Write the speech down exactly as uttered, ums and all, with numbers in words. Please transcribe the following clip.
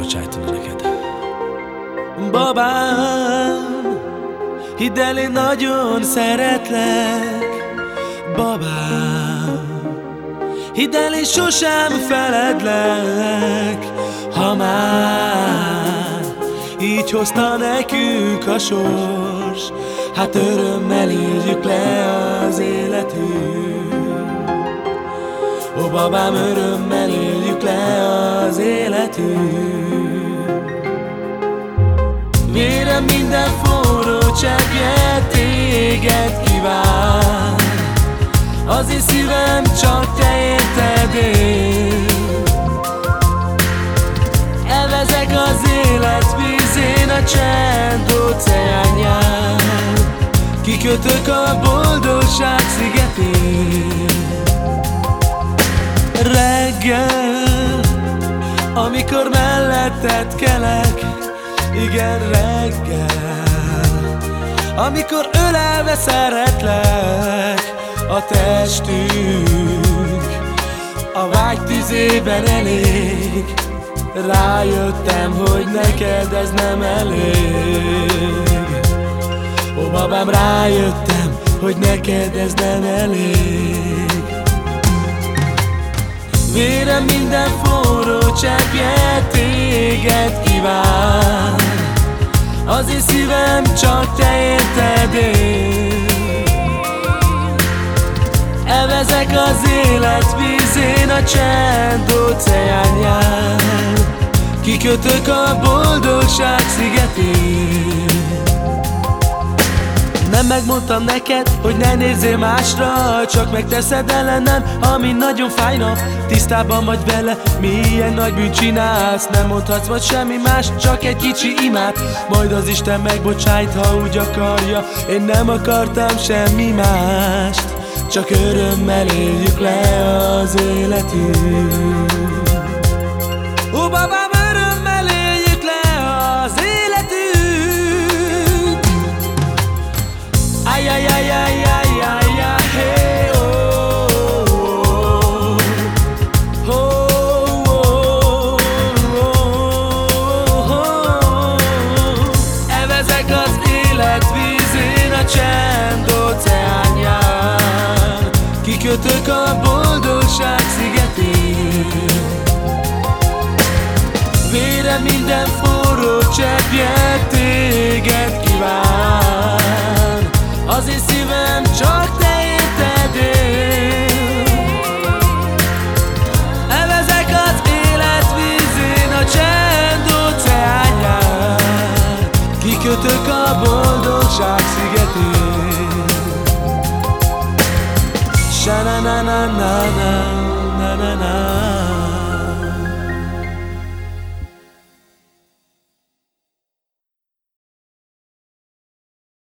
megbocsájtani neked. Babám, hidd el, én nagyon szeretlek. Babám, hidd el, én sosem feledlek. Ha már így hozta nekünk a sors, hát örömmel éljük le az életünk. Ó, babám, örömmel éljük le az életünk. Vérem minden forró cseppje téged kíván, az én szívem csak te érted él. Elvezek az élet vízén, a csend óceánján, kikötök a boldogság szigetén. Reggel, amikor melletted kelek, igen, reggel, amikor ölelve szeretlek, a testünk a vágy tüzében elég. Rájöttem, hogy neked ez nem elég. Ó, babám, rájöttem, hogy neked ez nem elég. Vérem minden forró cseppje téged kíván, az én szívem csak te érted él. Elvezek az élet vízén, a csend óceánján, kikötök a boldogság szigetén. Nem megmondtam neked, hogy ne nézzél másra, csak megteszed ellenem, ami nagyon fájna. Tisztában vagy vele, milyen nagy bűnt csinálsz. Nem mondhatsz majd semmi más, csak egy kicsi imát. Majd az Isten megbocsájt, ha úgy akarja. Én nem akartam semmi mást, csak örömmel éljük le az életünk. Ó, babám, örömmel éljük le az életünk. Aj, aj, aj, aj, aj, aj, aj, hey, oh, oh, oh, oh, oh. Elvezek az élet vízén, a csend óceánján, kikötök a boldogság szigetén. Vérem minden forró cseppje téged kíván, az én szívem csak te érted él. Elvezek az élet vízén, a csend óceánján, kikötök a boldogság szigetén. Sha na na na na na na na.